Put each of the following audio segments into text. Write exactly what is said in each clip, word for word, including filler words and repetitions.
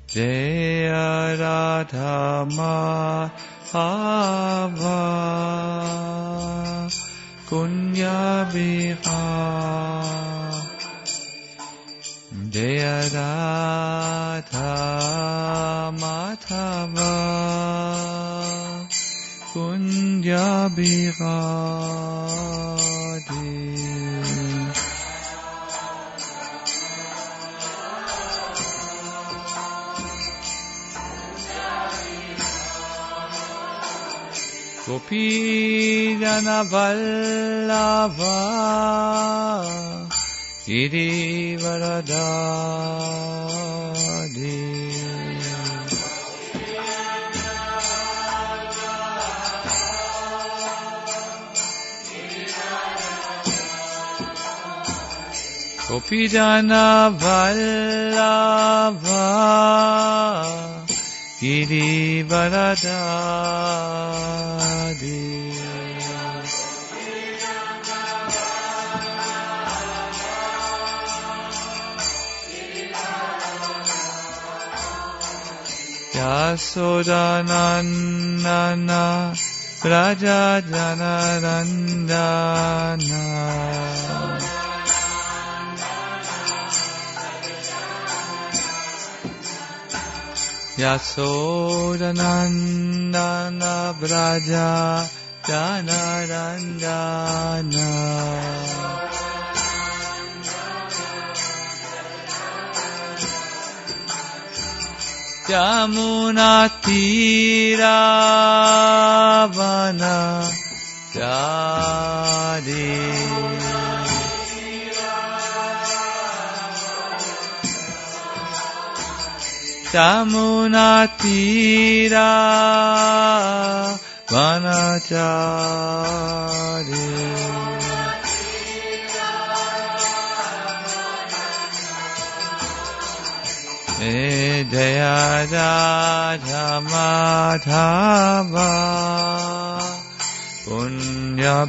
Jaya Radha Madhava Kunya Bihari Jaya Radha Madhava Kunya Bihari Gopi Jana Vallabha Girivaradari Gopi Jana Vallabha Girivaradari Yasodanandana Braja Janarandana Yasodanandana Braja Janarandana Yamuna Tira Vana Chari Yamuna Tira Vana Chari Jaya Radha Madhava Kunya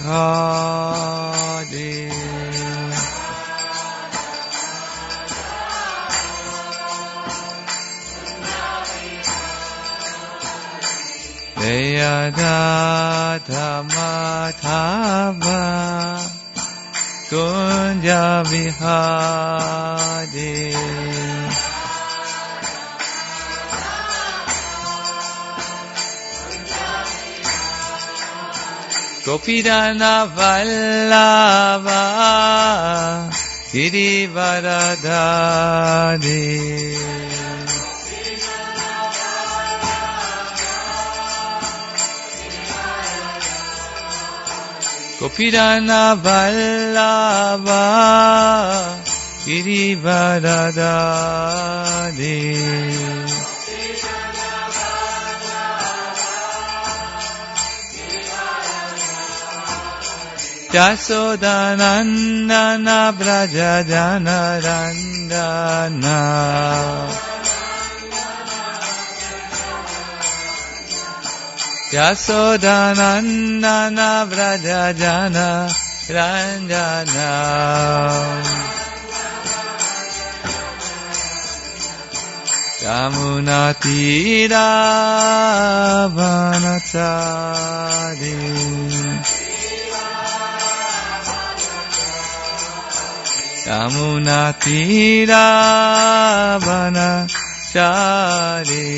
Bihari Jaya Radha Madhava Kunya Bihari Gopi Jana Vallabha Girivaradari Gopi Jana Vallabha Girivaradari Yasodanandana Braja Janarandana Yasodanandana Braja Janarandana Yamuna Tira Vanachari Yamuna Tira Vanachari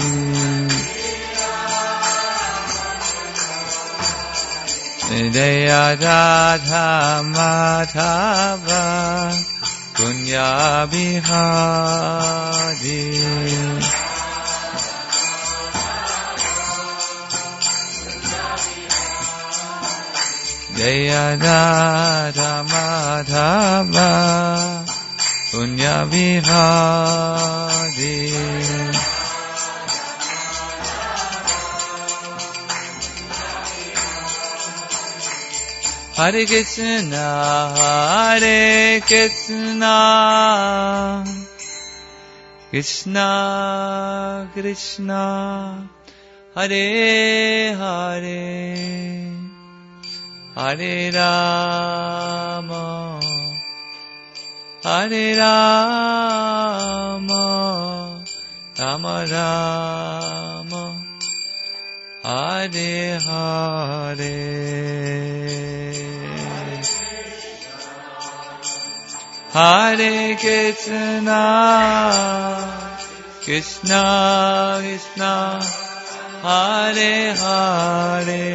Jaya Radha Madhava Kunya Bihari Jaya Radha Madhava Kunya Bihari Hare Krishna Hare Krishna Krishna Krishna Hare Hare Hare Rama Hare Rama Rama Rama, Hare Hare, Hare Krishna, Krishna Krishna, Hare Hare,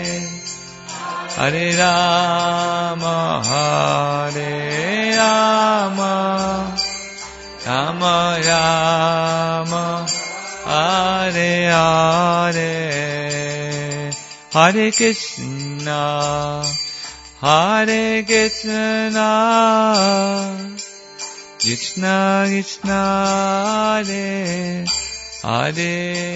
Hare Rama, Hare Rama, Rama Rama, Hare Hare, Hare Krishna, Hare Krishna, Krishna Krishna, Hare Hare,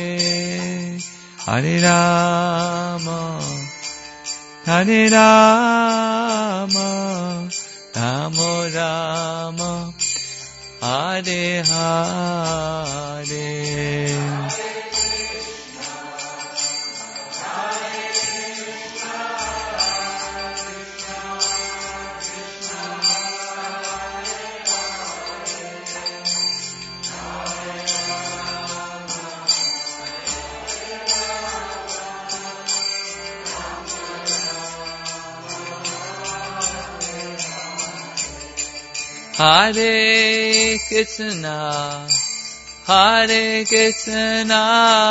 Hare Rama, Hare Rama, Rama Rama, Hare Hare. Hare Krishna, Hare Krishna,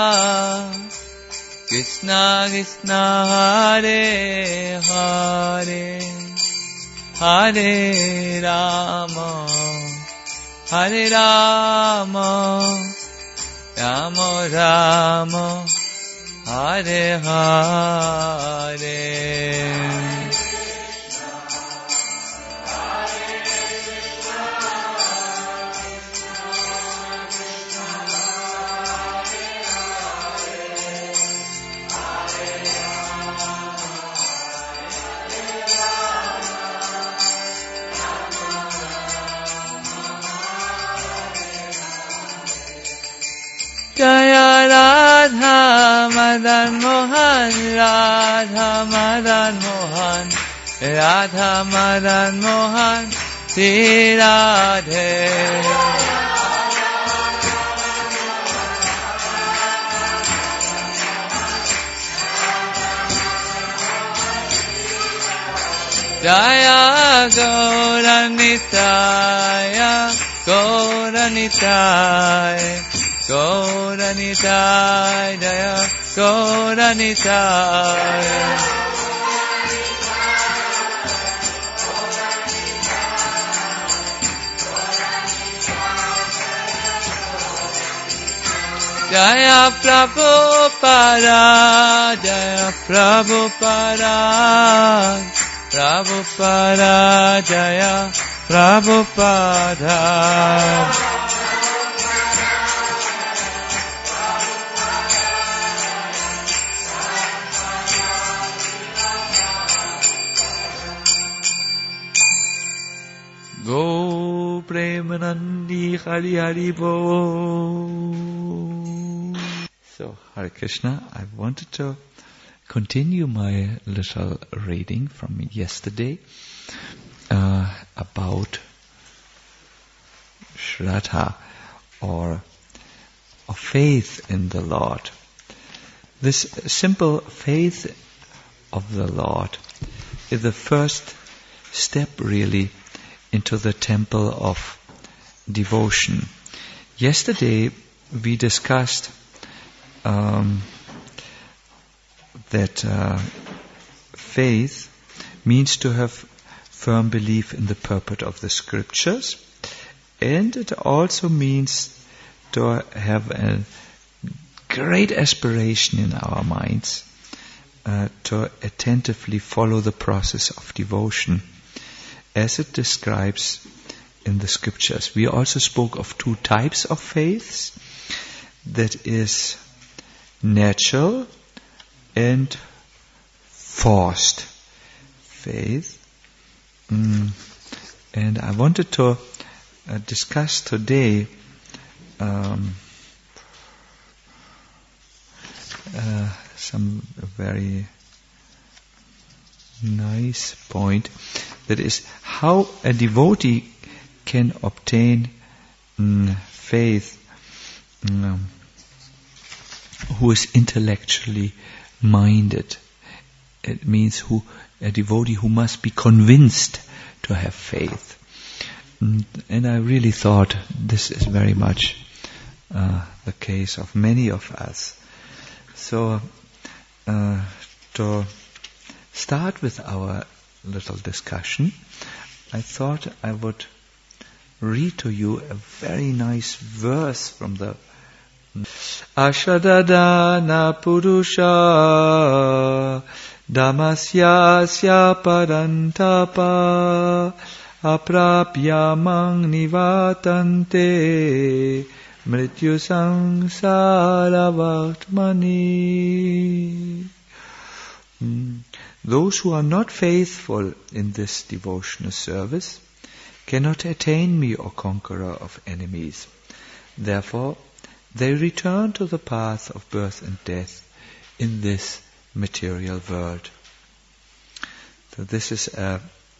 Krishna Krishna, Hare Hare, Hare Rama, Hare Rama, Rama Rama, Hare Hare. Jaya Radha Madan Mohan, Radha Madan Mohan, Radha Madan Mohan, Sri Radhe. Jaya Gauranitaya, Gauranitaya, Gauranitaya, Jaya Gauranitaya. Jaya Prabhupada, Jaya Prabhupada, Prabhupada, Jaya Prabhupada. Go Premanandi Hari Hari Bo. So, Hare Krishna, I wanted to continue my little reading from yesterday uh, about Shraddha, or of faith in the Lord. This simple faith of the Lord is the first step really into the temple of devotion. Yesterday we discussed um, that uh, faith means to have firm belief in the purport of the scriptures, and it also means to have a great aspiration in our minds uh, to attentively follow the process of devotion as it describes in the scriptures. We also spoke of two types of faiths, that is natural and forced faith. Mm. And I wanted to uh, discuss today um, uh, some very nice point, that is how a devotee can obtain mm, faith um, who is intellectually minded. It means who a devotee who must be convinced to have faith. And, and I really thought this is very much uh, the case of many of us. So, uh, to start with our little discussion, I thought I would read to you a very nice verse from the Ashadadana Purusha Damasyasya Parantapa Aprapya Mang Nivatante Mrityu Sangsara Vatmani. Those who are not faithful in this devotional service cannot attain me, O conqueror of enemies. Therefore, they return to the path of birth and death in this material world. So this is a,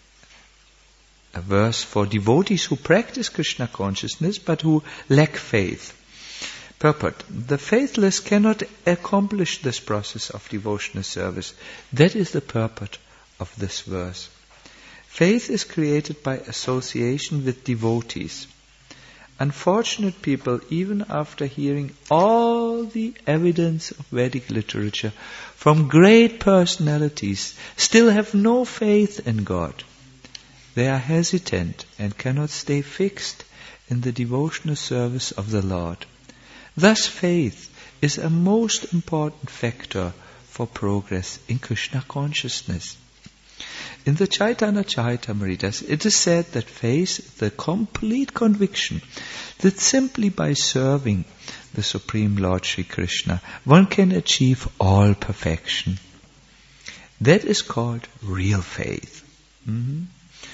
a verse for devotees who practice Krishna consciousness but who lack faith. Purport: the faithless cannot accomplish this process of devotional service. That is the purport of this verse. Faith is created by association with devotees. Unfortunate people, even after hearing all the evidence of Vedic literature from great personalities, still have no faith in God. They are hesitant and cannot stay fixed in the devotional service of the Lord. Thus, faith is a most important factor for progress in Krishna consciousness. In the Chaitanya Charitamrita, it is said that faith is the complete conviction that simply by serving the Supreme Lord Sri Krishna, one can achieve all perfection. That is called real faith. Mm-hmm.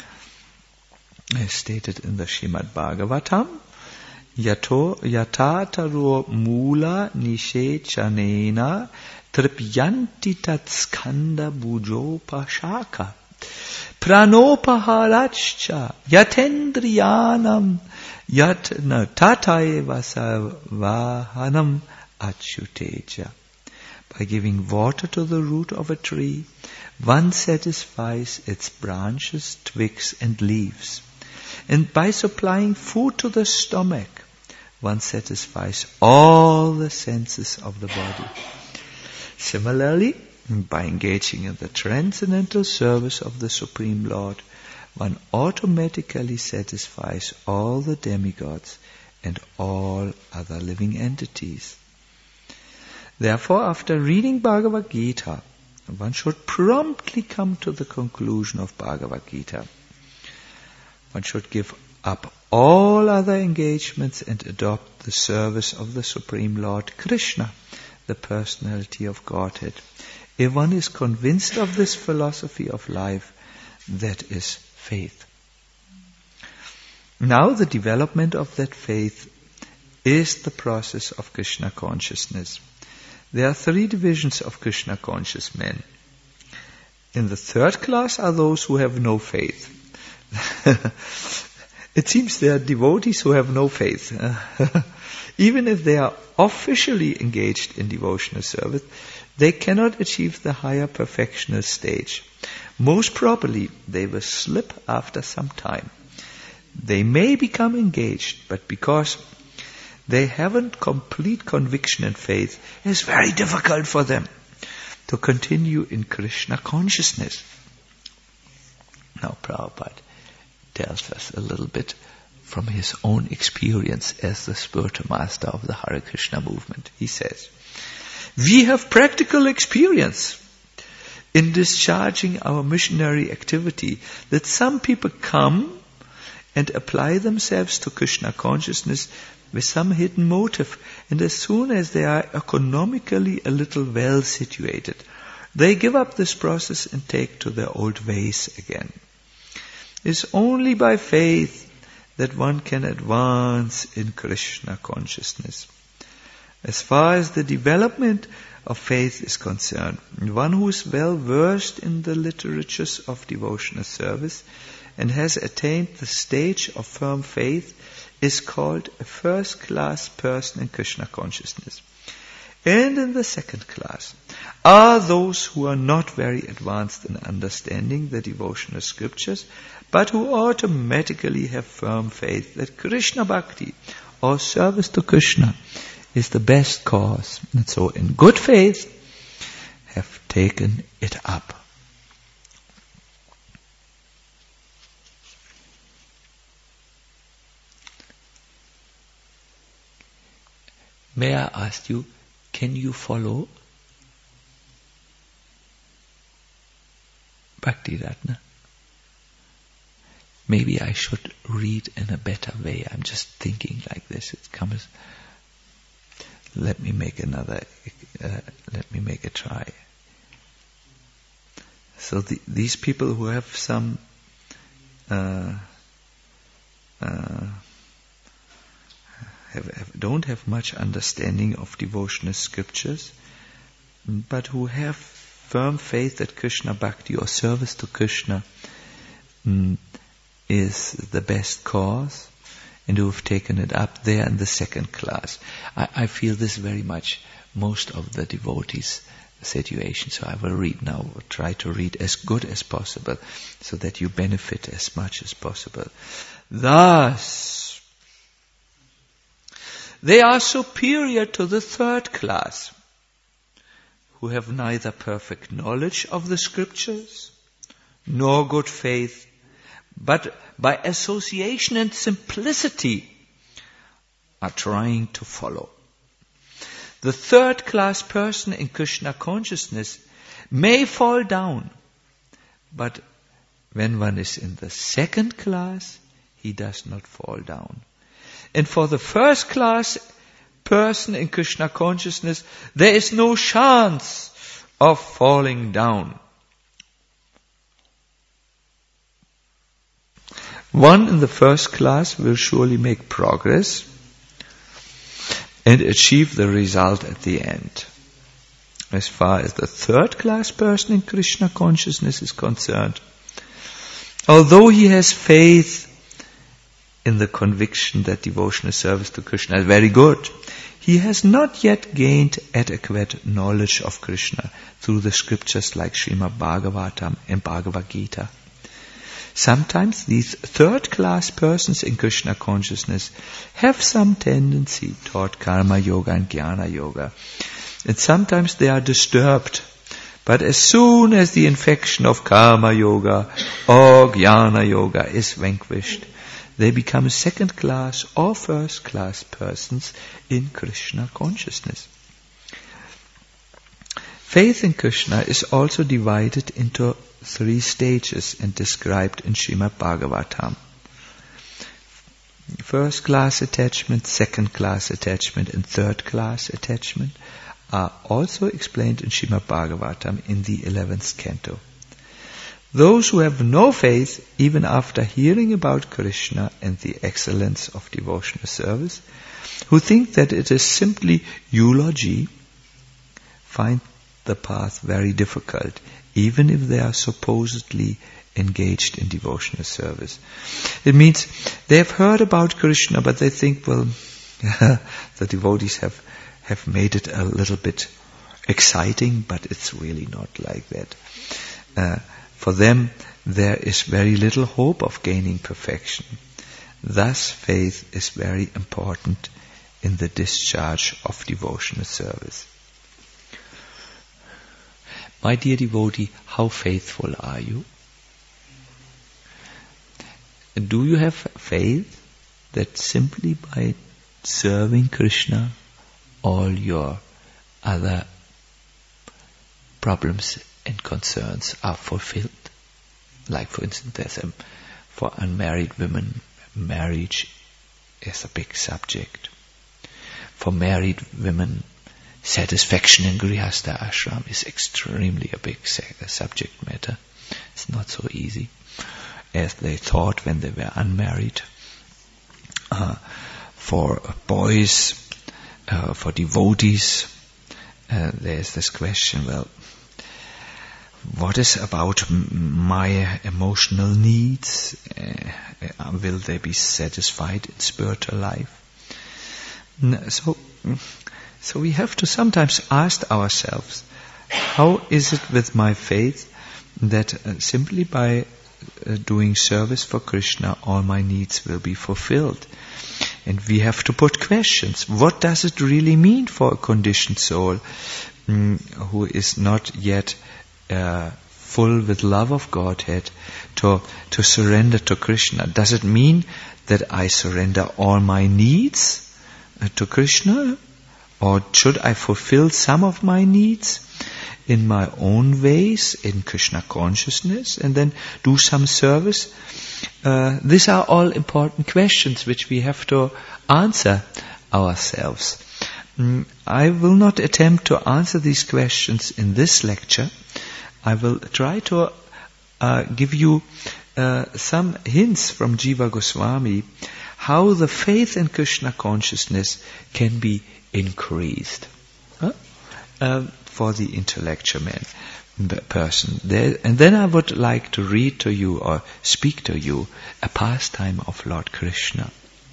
As stated in the Srimad Bhagavatam, Yato yatataro mula nishechanena tripyanti tat skanda bujopashaka pranopaharachcha yatendriyanam yatna tataeva savahanam achyuteja. By giving water to the root of a tree, one satisfies its branches, twigs and leaves. And by supplying food to the stomach, one satisfies all the senses of the body. Similarly, by engaging in the transcendental service of the Supreme Lord, one automatically satisfies all the demigods and all other living entities. Therefore, after reading Bhagavad Gita, one should promptly come to the conclusion of Bhagavad Gita. One should give up all other engagements and adopt the service of the Supreme Lord Krishna, the personality of Godhead. If one is convinced of this philosophy of life, that is faith. Now the development of that faith is the process of Krishna consciousness. There are three divisions of Krishna conscious men. In the third class are those who have no faith. It seems there are devotees who have no faith. Even if they are officially engaged in devotional service, they cannot achieve the higher perfectional stage. Most probably, they will slip after some time. They may become engaged, but because they haven't complete conviction and faith, it's very difficult for them to continue in Krishna consciousness. Now Prabhupada tells us a little bit from his own experience as the spiritual master of the Hare Krishna movement. He says, we have practical experience in discharging our missionary activity that some people come and apply themselves to Krishna consciousness with some hidden motive, and as soon as they are economically a little well situated, they give up this process and take to their old ways again. It's only by faith that one can advance in Krishna consciousness. As far as the development of faith is concerned, one who is well versed in the literatures of devotional service and has attained the stage of firm faith is called a first-class person in Krishna consciousness. And in the second class are those who are not very advanced in understanding the devotional scriptures, but who automatically have firm faith that Krishna Bhakti, or service to Krishna, is the best cause. And so in good faith have taken it up. May I ask you, can you follow Bhakti Ratna? Maybe I should read in a better way. I'm just thinking like this. It comes. Let me make another. Uh, let me make a try. So the, these people who have some uh, uh, have, have, don't have much understanding of devotional scriptures, but who have firm faith that Krishna Bhakti or service to Krishna mm, is the best cause, and who have taken it up, there in the second class. I, I feel this very much most of the devotees' situation. So I will read now, try to read as good as possible, so that you benefit as much as possible. Thus, they are superior to the third class, who have neither perfect knowledge of the scriptures, nor good faith, but by association and simplicity are trying to follow. The third class person in Krishna consciousness may fall down, but when one is in the second class, he does not fall down. And for the first class person in Krishna consciousness, there is no chance of falling down. One in the first class will surely make progress and achieve the result at the end. As far as the third class person in Krishna consciousness is concerned, although he has faith in the conviction that devotional service to Krishna is very good, he has not yet gained adequate knowledge of Krishna through the scriptures like Srimad Bhagavatam and Bhagavad Gita. Sometimes these third-class persons in Krishna consciousness have some tendency toward karma yoga and jnana yoga. And sometimes they are disturbed. But as soon as the infection of karma yoga or jnana yoga is vanquished, they become second-class or first-class persons in Krishna consciousness. Faith in Krishna is also divided into three stages and described in Srimad Bhagavatam. First class attachment, second class attachment, and third class attachment are also explained in Srimad Bhagavatam in the eleventh canto. Those who have no faith, even after hearing about Krishna and the excellence of devotional service, who think that it is simply eulogy, find the path very difficult, even if they are supposedly engaged in devotional service. It means they have heard about Krishna, but they think, well, the devotees have, have made it a little bit exciting, but it's really not like that. Uh, for them, there is very little hope of gaining perfection. Thus, faith is very important in the discharge of devotional service. My dear devotee, how faithful are you? Do you have faith that simply by serving Krishna, all your other problems and concerns are fulfilled? Like, for instance, there's a, for unmarried women, marriage is a big subject. For married women, satisfaction in Grihastha ashram is extremely a big subject matter. It's not so easy as they thought when they were unmarried. Uh, for boys, uh, for devotees, uh, there's this question, well, what is about m- my emotional needs? Uh, will they be satisfied in spiritual life? So, so we have to sometimes ask ourselves, how is it with my faith that uh, simply by uh, doing service for Krishna, all my needs will be fulfilled? And we have to put questions. What does it really mean for a conditioned soul mm, who is not yet uh, full with love of Godhead to, to surrender to Krishna? Does it mean that I surrender all my needs uh, to Krishna? Or should I fulfill some of my needs in my own ways, in Krishna consciousness, and then do some service? Uh, these are all important questions which we have to answer ourselves. Mm, I will not attempt to answer these questions in this lecture. I will try to uh, give you uh, some hints from Jiva Goswami how the faith in Krishna consciousness can be increased huh? um, for the intellectual man. person. There, and then I would like to read to you or speak to you a pastime of Lord Krishna.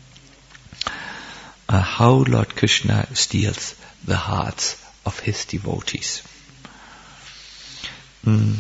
Uh, how Lord Krishna steals the hearts of his devotees. Mm.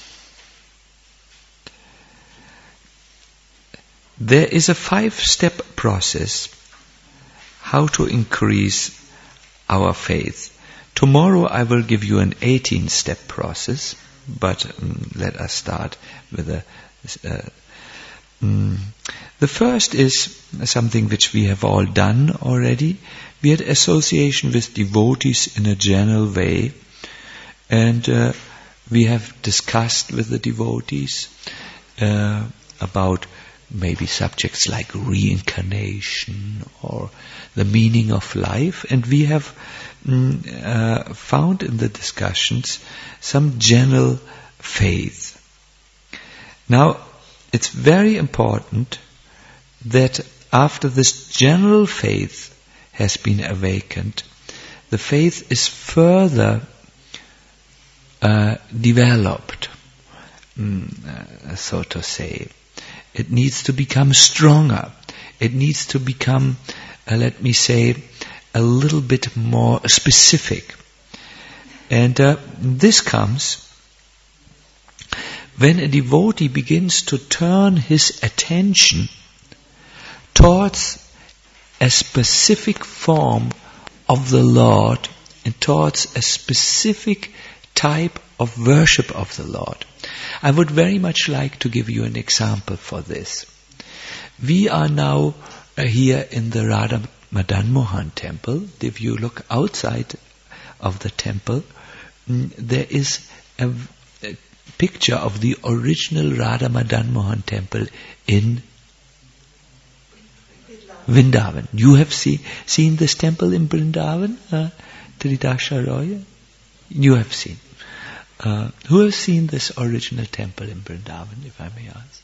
There is a five-step process how to increase our faith. Tomorrow I will give you an eighteen-step process, but um, let us start with a... Uh, um, the first is something which we have all done already. We had association with devotees in a general way, and uh, we have discussed with the devotees uh, about maybe subjects like reincarnation or the meaning of life, and we have mm, uh, found in the discussions some general faith. Now, it's very important that after this general faith has been awakened, the faith is further uh, developed, mm, uh, so to say. It needs to become stronger. It needs to become, uh, let me say, a little bit more specific. And uh, this comes when a devotee begins to turn his attention towards a specific form of the Lord and towards a specific type of worship of the Lord. I would very much like to give you an example for this. We are now uh, here in the Radha Madan Mohan temple. If you look outside of the temple, mm, there is a, a picture of the original Radha Madan Mohan temple in Vrindavan. You have see, seen this temple in Vrindavan, uh, Tridasha Roya? You have seen. Uh, who has seen this original temple in Vrindavan, if I may ask?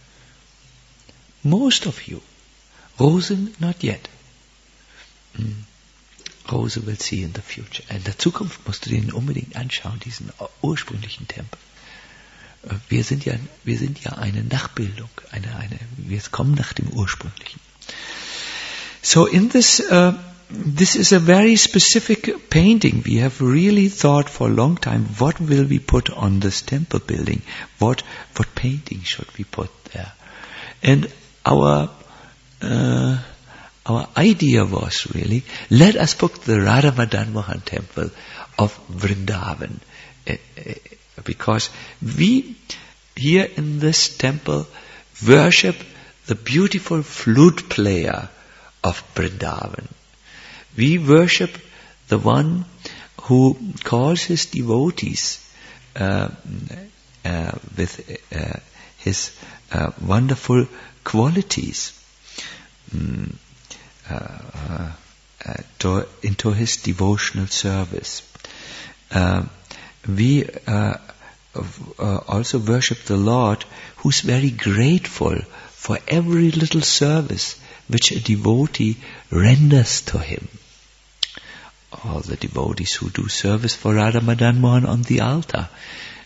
Most of you. Rosen, not yet. Mm. Rose will see in the future. In der Zukunft musst du den unbedingt anschauen, diesen ursprünglichen Tempel. Uh, wir sind ja, wir sind ja eine Nachbildung, eine, eine, wir kommen nach dem Ursprünglichen. So in this, uh, this is a very specific painting. We have really thought for a long time, what will we put on this temple building? What, what painting should we put there? And our, uh, our idea was really, let us put the Radha Madan Mohan temple of Vrindavan. Uh, uh, because we, here in this temple, worship the beautiful flute player of Vrindavan. We worship the one who calls his devotees uh, uh, with uh, his uh, wonderful qualities mm, uh, uh, to, into his devotional service. Uh, we uh, uh, also worship the Lord, who's very grateful for every little service which a devotee renders to him. All the devotees who do service for Radha Madan Mohan on the altar,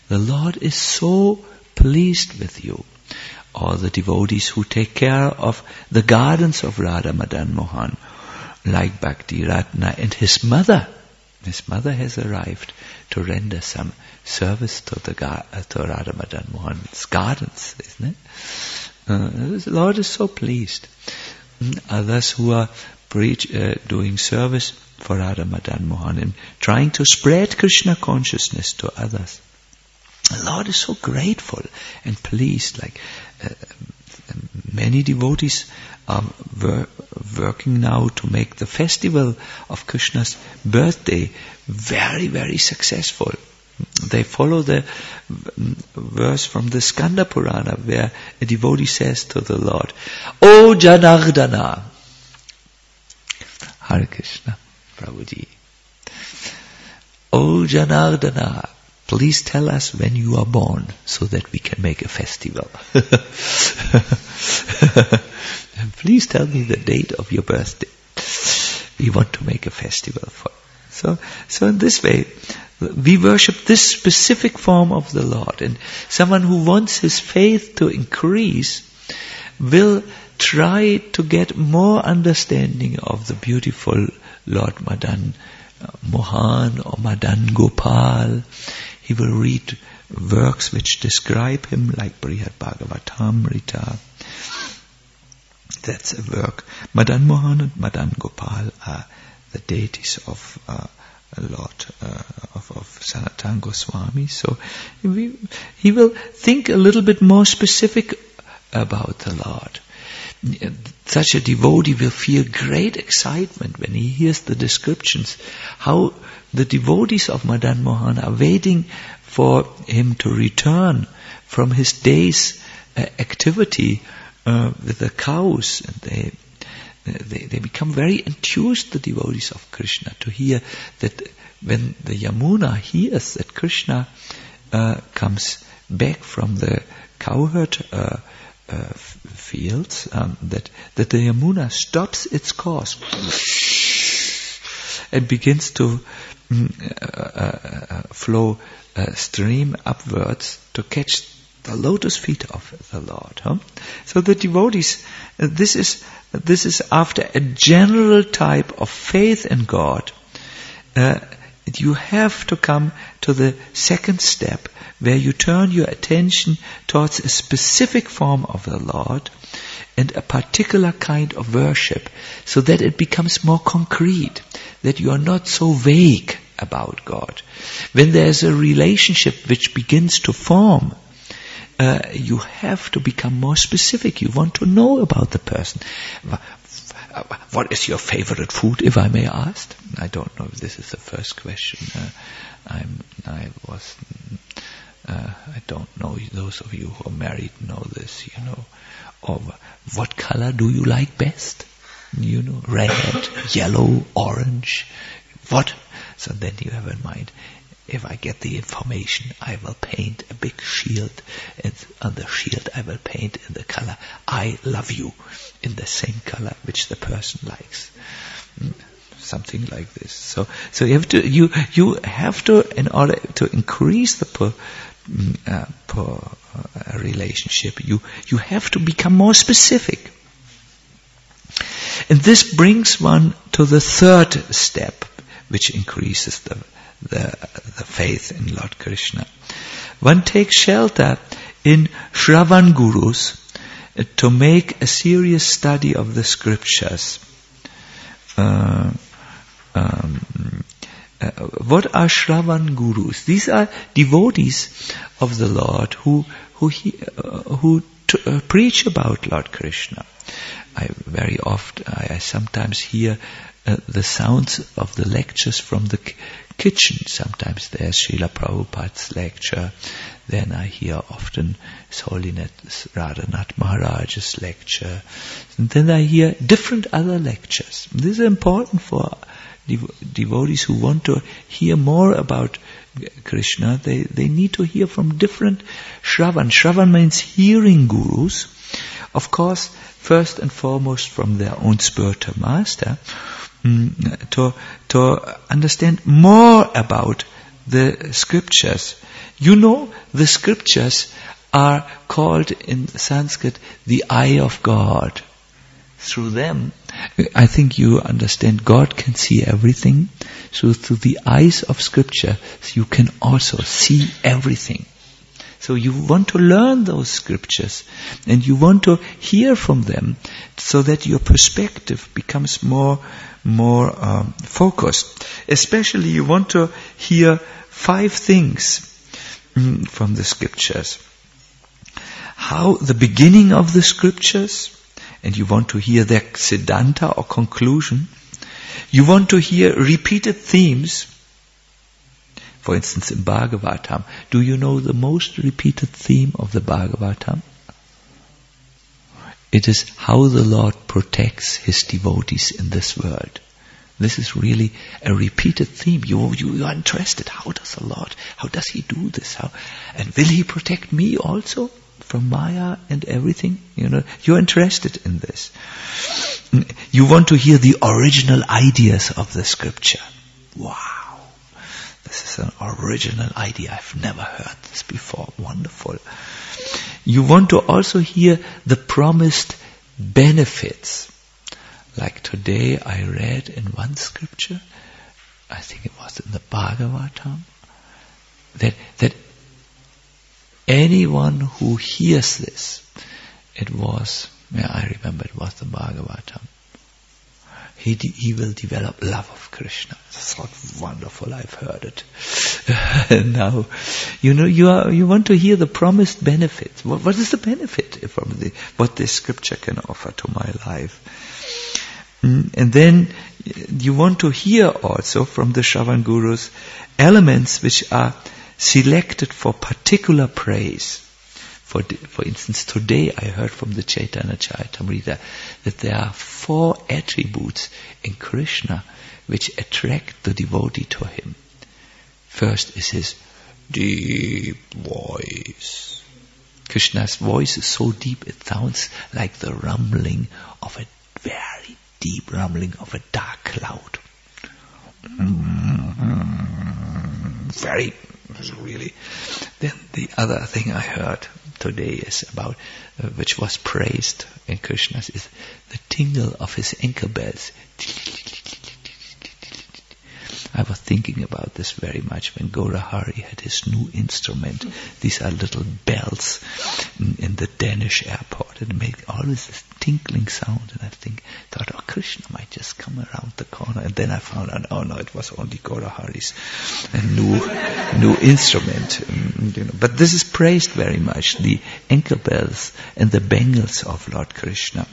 The Lord is so pleased with you. Or the devotees who take care of the gardens of Radha Madan Mohan, like Bhakti Ratna and his mother. His mother has arrived to render some service to the uh, to Radha Madan Mohan's gardens, isn't it? Uh, the Lord is so pleased. Others who are preach, uh, doing service for Radha Madan Mohan and trying to spread Krishna consciousness to others. The Lord is so grateful and pleased. Like uh, many devotees are wor- working now to make the festival of Krishna's birthday very, very successful. They follow the verse from the Skanda Purana where a devotee says to the Lord, "O Janardana," Hare Krishna, Prabhuji, "O Janardana, please tell us when you are born so that we can make a festival." Please tell me the date of your birthday. We want to make a festival for you. So, so in this way, we worship this specific form of the Lord. And someone who wants his faith to increase will try to get more understanding of the beautiful Lord Madan Mohan or Madan Gopal. He will read works which describe him, like Brihad Bhagavatamrita. That's a work. Madan Mohan and Madan Gopal are the deities of uh, Lord uh, of, of Sanatana Goswami. So we, he will think a little bit more specific about the Lord. Such a devotee will feel great excitement when he hears the descriptions, how the devotees of Madan Mohan are waiting for him to return from his day's uh, activity uh, with the cows. And they, they they become very enthused, the devotees of Krishna, to hear that when the Yamuna hears that Krishna uh, comes back from the cowherd uh, Uh, f- fields, um, that that the Yamuna stops its course and begins to mm, uh, uh, flow uh, stream upwards to catch the lotus feet of the Lord. Huh? So the devotees, uh, this is this is after a general type of faith in God. Uh, you have to come to the second step, where you turn your attention towards a specific form of the Lord and a particular kind of worship, so that it becomes more concrete, that you are not so vague about God. When there's a relationship which begins to form, uh, you have to become more specific. You want to know about the person. What is your favorite food, if I may ask? I don't know if this is the first question. Uh, I'm, I was... Uh, I don't know, those of you who are married know this, you know. Or what color do you like best? You know, red, yellow, orange. What? So then you have in mind, if I get the information, I will paint a big shield, and on the shield I will paint in the color, I love you, in the same color which the person likes. Something like this. So, so you have to, you, you have to, in order to increase the per, uh, per uh, relationship, you, you have to become more specific. And this brings one to the third step, which increases the, the, the faith in Lord Krishna. One takes shelter in Shravan Gurus uh, to make a serious study of the scriptures. Uh, Um, uh, what are Shravan Gurus? These are devotees of the Lord who who he, uh, who t- uh, preach about Lord Krishna. I very often, I, I sometimes hear uh, the sounds of the lectures from the k- kitchen. Sometimes there's Srila Prabhupada's lecture. Then I hear often His Holiness Radhanath Maharaj's lecture. And then I hear different other lectures. This is important for devotees who want to hear more about Krishna. They they need to hear from different Shravan. Shravan means hearing gurus. Of course, first and foremost from their own spiritual master, mm, to to understand more about the scriptures. You know, the scriptures are called in Sanskrit the eye of God. Through them, I think you understand, God can see everything. So through the eyes of scripture, you can also see everything. So you want to learn those scriptures and you want to hear from them so that your perspective becomes more, more um, focused. Especially you want to hear five things mm, from the scriptures. How the beginning of the scriptures, and you want to hear their siddhanta or conclusion. You want to hear repeated themes. For instance, in Bhagavatam, do you know the most repeated theme of the Bhagavatam? It is how the Lord protects His devotees in this world. This is really a repeated theme. You, you, you are interested. How does the Lord, how does He do this? How, and will He protect me also from Maya and everything? You know, you're interested in this. You want to hear the original ideas of the scripture. Wow. This is an original idea. I've never heard this before. Wonderful. You want to also hear the promised benefits. Like today I read in one scripture, I think it was in the Bhagavatam, that, that anyone who hears this, it was, yeah, I remember it was the Bhagavatam, he, de- he will develop love of Krishna. It's not wonderful, I've heard it. Now, you know, you are, you want to hear the promised benefits. What, what is the benefit from the, what this scripture can offer to my life? And then you want to hear also from the Shravan Gurus elements which are selected for particular praise. For, for instance, today I heard from the Chaitanya Charitamrita that there are four attributes in Krishna which attract the devotee to him. First is his deep voice. Krishna's voice is so deep it sounds like the rumbling of a very deep rumbling of a dark cloud. Very, really. Then the other thing I heard today is about, uh, which was praised in Krishna's, is the tingle of his ankle bells. I was thinking about this very much when Gaurahari had his new instrument. These are little bells in, in the Danish airport. It made always this tinkling sound. And I think, thought, oh, Krishna might just come around the corner. And then I found out, oh no, it was only Gaurahari's new, new instrument. Um, you know. But this is praised very much, the ankle bells and the bangles of Lord Krishna.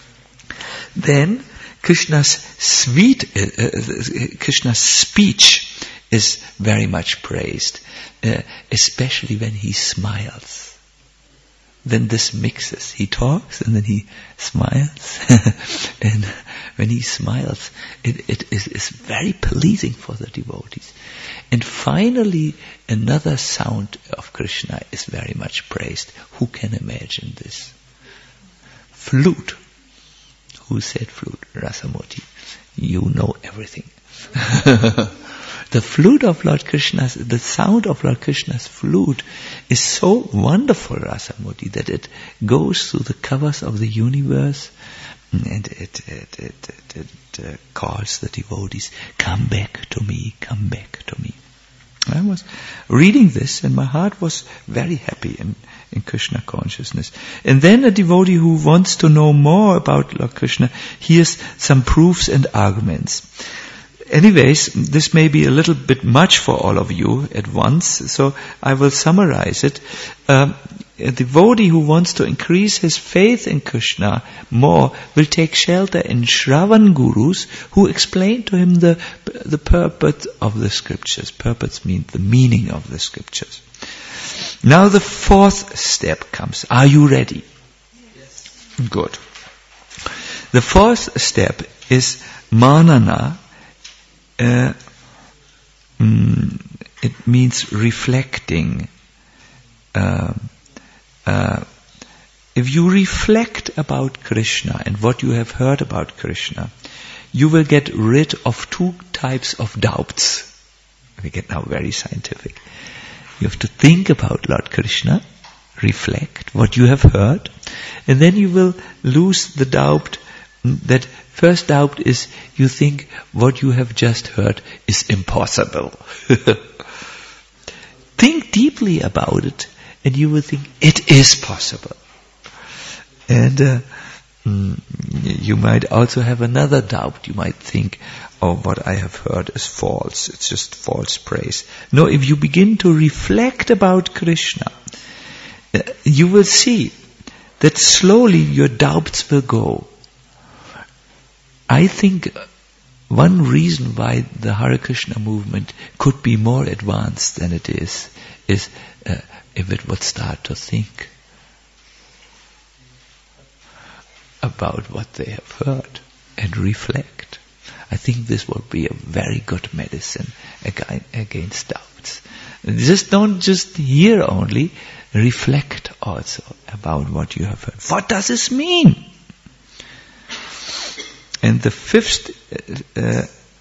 Then, Krishna's sweet, uh, uh, Krishna's speech is very much praised, uh, especially when he smiles. Then this mixes. He talks and then he smiles, and when he smiles, it, it is, is very pleasing for the devotees. And finally, another sound of Krishna is very much praised. Who can imagine this? Flute. Who said flute? Rasamurti. You know everything. The flute of Lord Krishna's, the sound of Lord Krishna's flute is so wonderful, Rasamurti, that it goes through the covers of the universe and it, it, it, it, it uh, calls the devotees, come back to me, come back to me. I was reading this and my heart was very happy in, in Krishna consciousness. And then a devotee who wants to know more about Lord Krishna hears some proofs and arguments. Anyways, this may be a little bit much for all of you at once, so I will summarize it. Um, a devotee who wants to increase his faith in Krishna more will take shelter in Shravan Gurus who explain to him the the purpose of the scriptures. Purpose means the meaning of the scriptures. Now the fourth step comes. Are you ready? Yes. Good. The fourth step is manana. Uh, mm, it means reflecting. Uh, uh, if you reflect about Krishna and what you have heard about Krishna, you will get rid of two types of doubts. We get now very scientific. You have to think about Lord Krishna, reflect what you have heard, and then you will lose the doubt. That first doubt is you think what you have just heard is impossible. Think deeply about it, and you will think it is possible. And uh, mm, you might also have another doubt. You might think, oh, what I have heard is false. It's just false praise. No, if you begin to reflect about Krishna, uh, you will see that slowly your doubts will go. I think one reason why the Hare Krishna movement could be more advanced than it is, is uh, if it would start to think about what they have heard and reflect. I think this would be a very good medicine against doubts. Just don't just hear only, reflect also about what you have heard. What does this mean? And the fifth uh,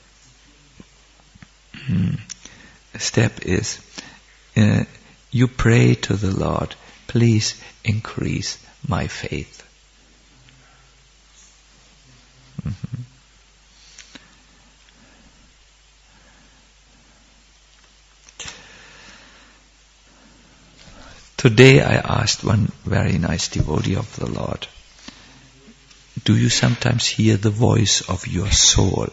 uh, step is uh, you pray to the Lord, please increase my faith. Mm-hmm. Today I asked one very nice devotee of the Lord, do you sometimes hear the voice of your soul?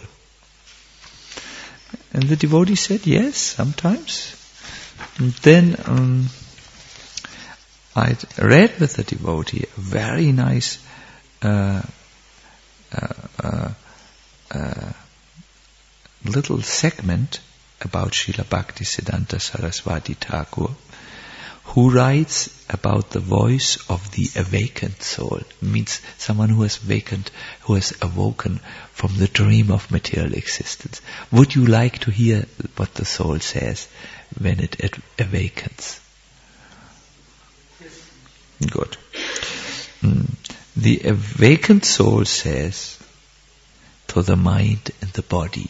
And the devotee said, yes, sometimes. And then um, I read with the devotee a very nice uh, uh, uh, uh, little segment about Srila Bhaktisiddhanta Saraswati Thakur, who writes about the voice of the awakened soul. It means someone who has awakened, who has awoken from the dream of material existence. Would you like to hear what the soul says when it, it awakens? Yes. Good. Mm. The awakened soul says to the mind and the body,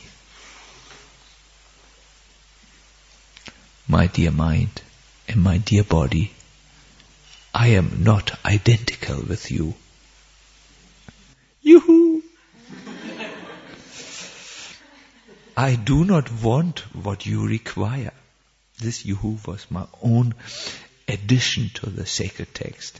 my dear mind, and my dear body, I am not identical with you. Yoo-hoo! I do not want what you require. This yoo-hoo was my own addition to the sacred text.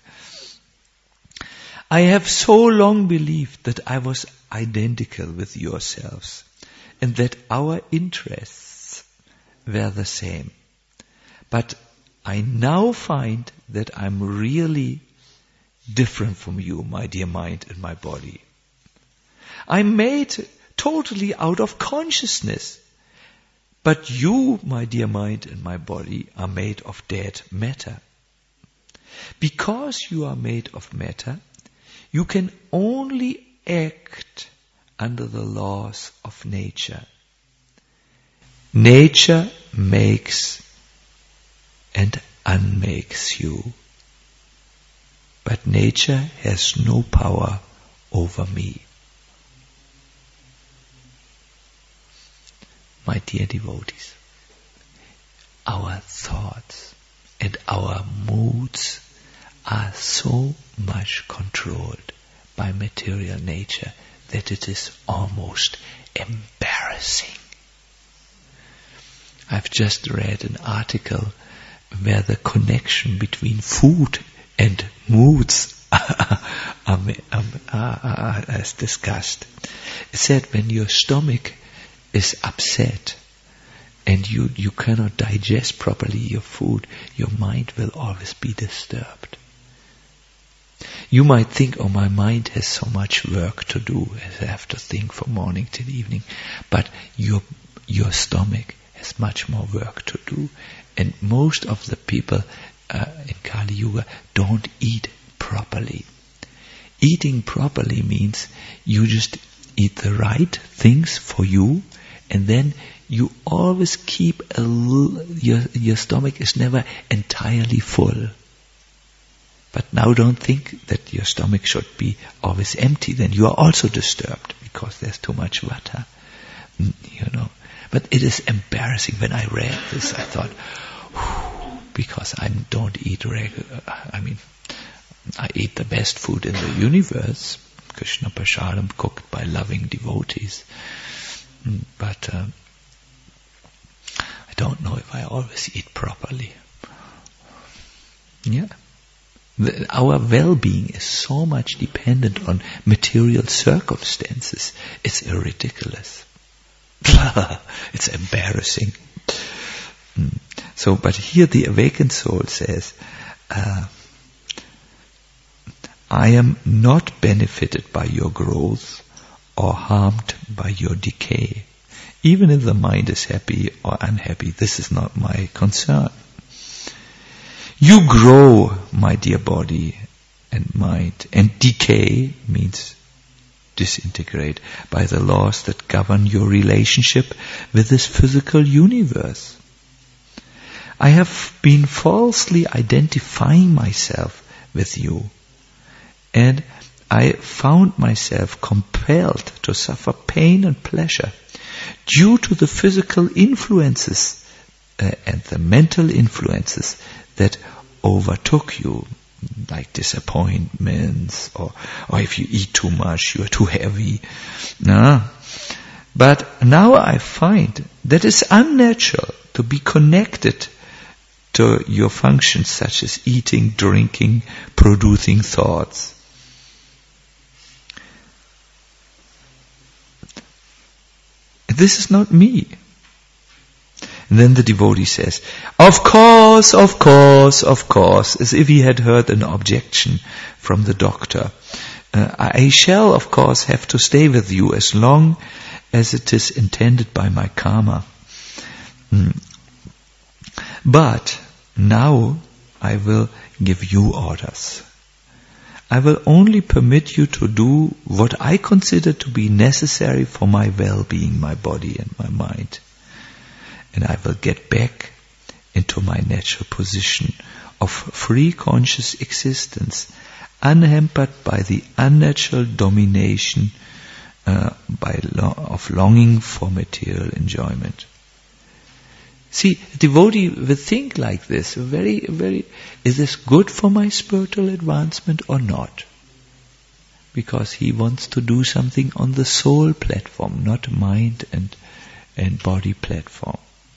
I have so long believed that I was identical with yourselves and that our interests were the same. But I now find that I'm really different from you, my dear mind and my body. I'm made totally out of consciousness. But you, my dear mind and my body, are made of dead matter. Because you are made of matter, you can only act under the laws of nature. Nature makes and unmakes you. But nature has no power over me. My dear devotees, our thoughts and our moods are so much controlled by material nature that it is almost embarrassing. I've just read an article where the connection between food and moods are, are, are, are, as discussed. It said when your stomach is upset and you, you cannot digest properly your food, your mind will always be disturbed. You might think, oh, my mind has so much work to do, as I have to think from morning till evening, but your your stomach has much more work to do. And most of the people uh, in Kali Yuga don't eat properly. Eating properly means you just eat the right things for you, and then you always keep a l- your your stomach is never entirely full. But now don't think that your stomach should be always empty. Then you are also disturbed because there's too much vata. you know. But it is embarrassing. When I read this, I thought, whew, because I don't eat regular, I mean, I eat the best food in the universe, Krishna Prasadam, cooked by loving devotees. But um, I don't know if I always eat properly. Yeah. The, our well-being is so much dependent on material circumstances. It's ridiculous. It's embarrassing. Mm. So, but here the awakened soul says, uh, I am not benefited by your growth or harmed by your decay. Even if the mind is happy or unhappy, this is not my concern. You grow, my dear body and mind, and decay means disintegrate by the laws that govern your relationship with this physical universe. I have been falsely identifying myself with you, and I found myself compelled to suffer pain and pleasure due to the physical influences uh, and the mental influences that overtook you, like disappointments, or, or if you eat too much, you are too heavy. No. But now I find that it's unnatural to be connected to your functions such as eating, drinking, producing thoughts. This is not me. And then the devotee says, of course, of course, of course, as if he had heard an objection from the doctor. Uh, I shall, of course, have to stay with you as long as it is intended by my karma. Mm. But now I will give you orders. I will only permit you to do what I consider to be necessary for my well-being, my body and my mind. And I will get back into my natural position of free conscious existence, unhampered by the unnatural domination uh, by lo- of longing for material enjoyment. See, a devotee will think like this, very, very, is this good for my spiritual advancement or not? Because he wants to do something on the soul platform, not mind and, and body platform.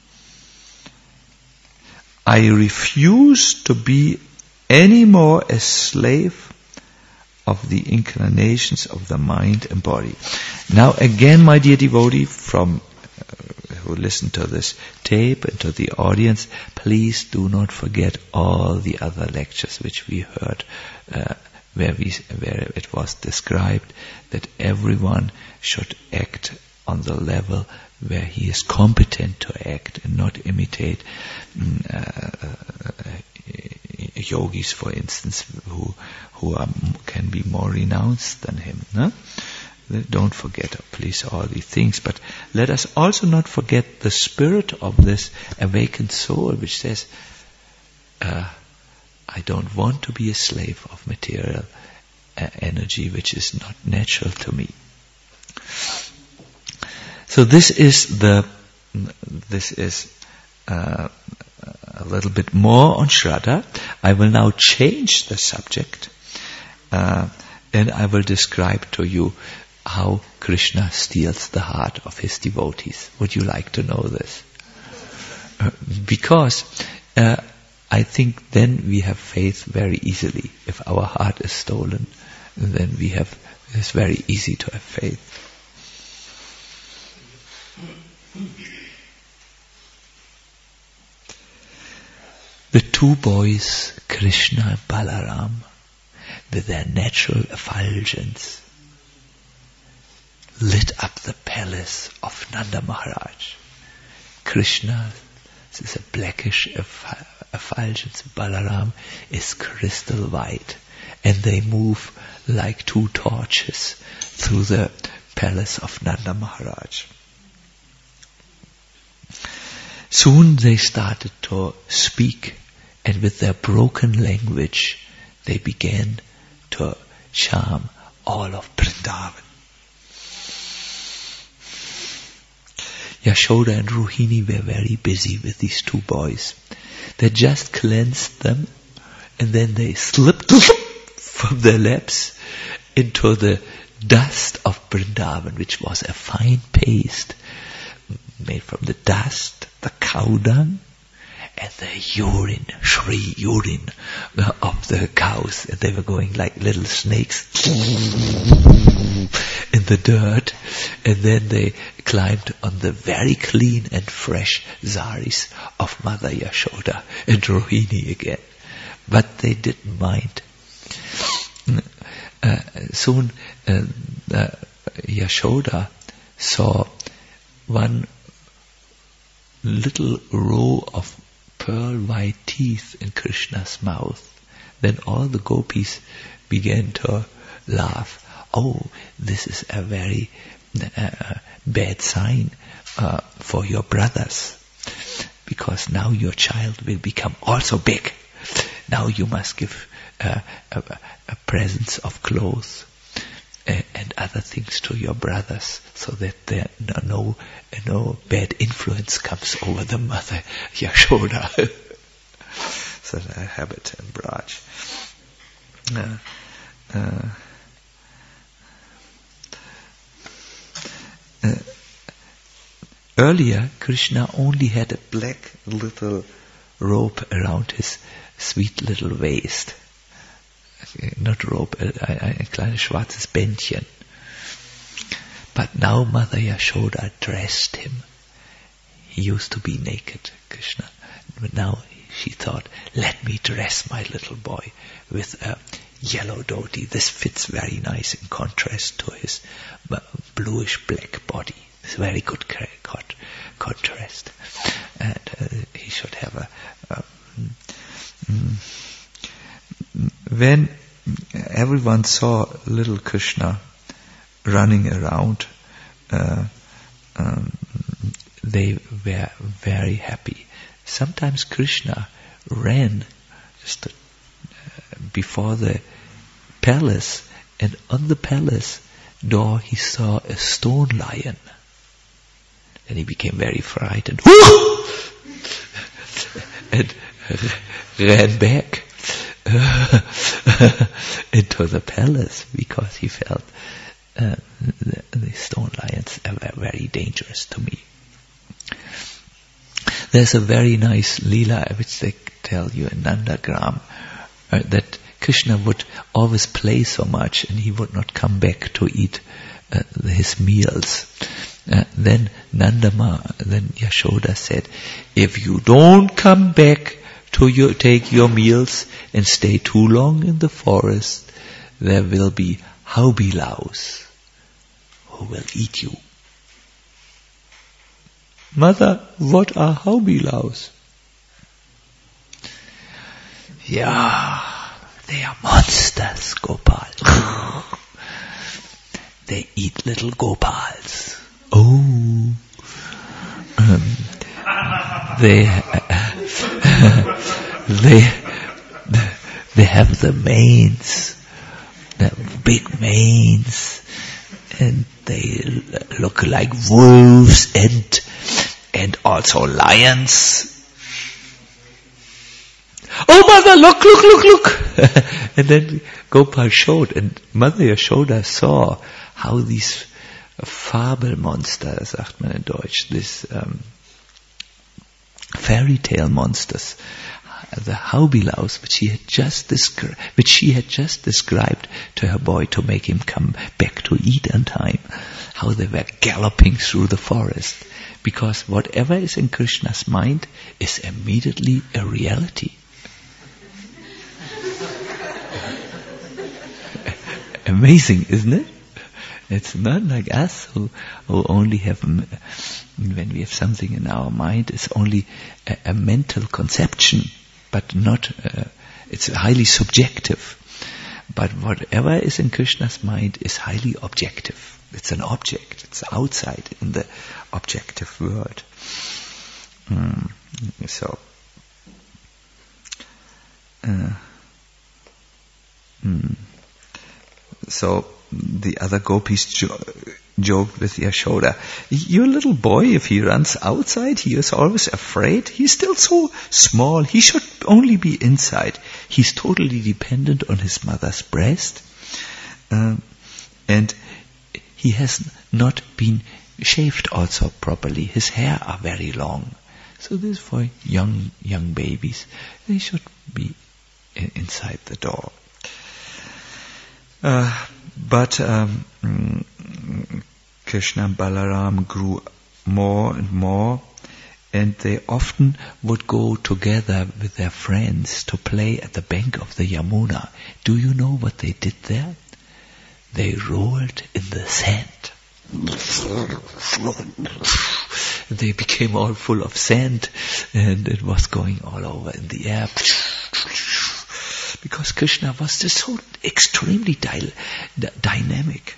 I refuse to be any more a slave of the inclinations of the mind and body. Now again, my dear devotee, from uh, who listen to this tape and to the audience, please do not forget all the other lectures which we heard, uh, where we where it was described that everyone should act on the level where he is competent to act and not imitate uh, uh, yogis, for instance, who who are, can be more renounced than him. No? Don't forget, please, all these things. But let us also not forget the spirit of this awakened soul, which says, uh, I don't want to be a slave of material uh, energy, which is not natural to me. So this is the, this is uh, a little bit more on Shraddha. I will now change the subject, uh, and I will describe to you how Krishna steals the heart of his devotees. Would you like to know this? Uh, because uh, I think then we have faith very easily. If our heart is stolen, then we have, it's very easy to have faith. The two boys, Krishna and Balaram, with their natural effulgence, lit up the palace of Nanda Maharaj. Krishna is a blackish effulgence, Balaram is crystal white, and they move like two torches through the palace of Nanda Maharaj. Soon they started to speak, and with their broken language they began to charm all of Vrindavan. Yashoda and Rohini were very busy with these two boys. They just cleansed them and then they slipped from their laps into the dust of Vrindavan, which was a fine paste made from the dust, the cow dung, and the urine, Shri urine of the cows. And they were going like little snakes in the dirt. And then they climbed on the very clean and fresh zaris of Mother Yashoda and Rohini again. But they didn't mind. Uh, soon uh, uh, Yashoda saw one little row of pearl white teeth in Krishna's mouth. Then all the gopis began to laugh. Oh, this is a very uh, bad sign uh, for your brothers, because now your child will become also big. Now you must give uh, a, a presents of clothes uh, and other things to your brothers, so that there no no bad influence comes over the mother Yashoda. So a habit in Braj. Uh, uh, uh, earlier, Krishna only had a black little rope around his sweet little waist. Not rope, ein, ein kleines schwarzes Bändchen. But now Mother Yashoda dressed him. He used to be naked, Krishna. But now she thought, let me dress my little boy with a yellow dhoti. This fits very nice in contrast to his bluish black body. It's very good contrast. And uh, he should have a... a mm, when everyone saw little Krishna running around, uh, um, they were very happy. Sometimes Krishna ran just uh, before the palace, and on the palace door he saw a stone lion. And he became very frightened and ran back into the palace, because he felt uh, the, the stone lions are very dangerous to me. There's a very nice Leela which they tell you in Nandagram, uh, that Krishna would always play so much and he would not come back to eat uh, his meals. Uh, then Nandama, then Yashoda said, if you don't come back to your, take your meals and stay too long in the forest, there will be haubilaus who will eat you. Mother, what are haubilaus? Yeah, they are monsters, Gopal. They eat little Gopals. Oh, um, they they they have the manes, the big manes, and they look like wolves and and also lions. Oh, Mother, look, look, look, look! And then Gopal showed, and Mother Yashoda saw how these Fabelmonster, sagt man in Deutsch, this um, fairy tale monsters, the haubilaus, which she had just descri- which she had just described to her boy to make him come back to eat on time, how they were galloping through the forest, because whatever is in Krishna's mind is immediately a reality. Amazing, isn't it? It's not like us who, who only have, when we have something in our mind, it's only a, a mental conception, but not, uh, it's highly subjective. But whatever is in Krishna's mind is highly objective. It's an object. It's outside in the objective world. Mm. So, uh, mm. so the other gopis jo- joked with Yashoda, your little boy, if he runs outside, he is always afraid. He's still so small. He should only be inside. He's totally dependent on his mother's breast. Um, and he has not been shaved also properly. His hair are very long. So this is for young, young babies. They should be in, inside the door. Uh, but um, Krishna and Balaram grew more and more, and they often would go together with their friends to play at the bank of the Yamuna. Do you know what they did there? They rolled in the sand. They became all full of sand, and it was going all over in the air. Because Krishna was just so extremely dy- dynamic.